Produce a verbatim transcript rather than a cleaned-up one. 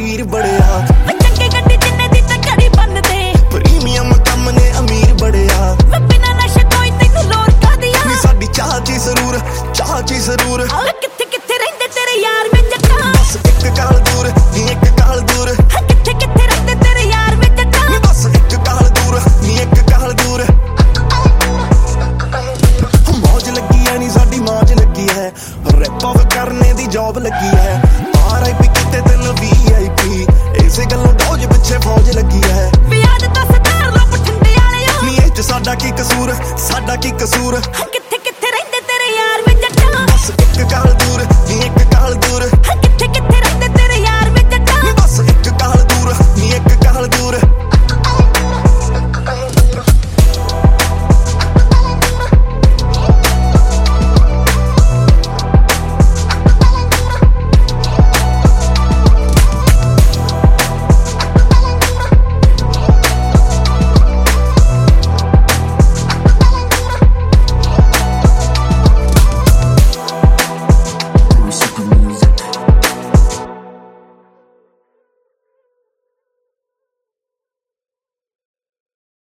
ਅਮੀਰ ਬੜਿਆ ਚੰਗੇ ਗੱਡੀ ਜਿੰਨੇ ਦੀ ਤਾਂ ਘੜੀ ਬੰਨਦੇ ਪ੍ਰੀਮੀਅਮ ਕੰਮ ਨੇ ਅਮੀਰ ਬੜਿਆ ਬਿਨਾਂ ਨਸ਼ੇ ਤੋਂ ਹੀ ਤੈਨੂੰ ਲੋੜ ਕਾਦੀਆਂ ਨੀ ਸਾਡੀ ਚਾਹ ਚ ਜ਼ਰੂਰ ਚਾਹ ਚ ਜ਼ਰੂਰ ਕਿੱਥੇ ਕਿੱਥੇ ਰਹਿੰਦੇ ਤੇਰੇ ਯਾਰ ਵੇ ਜੱਟਾਂ ਬਸ ਇੱਕ ਕਾਲ ਦੂਰ ਨੀ ਇੱਕ ਕਾਲ ਦੂਰ ਕਿੱਥੇ ਕਿੱਥੇ ਰਹਿੰਦੇ ਤੇਰੇ ਯਾਰ ਵੇ ਜੱਟਾਂ ਨੀ ਬਸ ਇੱਕ ਕਾਲ ਦੂਰ ਨੀ ਇੱਕ ਕਾਲ ਦੂਰ ਮੌਜ ਲੱਗੀ ਐ ਨੀ ਸਾਡੀ ਮੌਜ ਲੱਗੀ ਹੈ ਰੈਪ ਆਫ ਕਰਨੇ ਦੀ ਜੌਬ ਲੱਗੀ ਹੈ ਆਰ ਆਈ ਪੀ ਕਿਤੇ ਤੈਨੂੰ ਵੀ ਆਈ ਪੀ ਇਸੇ ਗੱਲੋਂ ਡੋਜ ਪਿੱਛੇ ਫੌਜ ਲੱਗੀ ਹੈ ਵਿਆਹ ਤਾਂ ਸਤਾਰ ਲੋ ਠੰਡੇ ਵਾਲਿਓ ਨੀ ਇਹ ਚ ਸਾਡਾ ਕੀ ਕਸੂਰ ਸਾਡਾ ਕੀ ਕਸੂਰ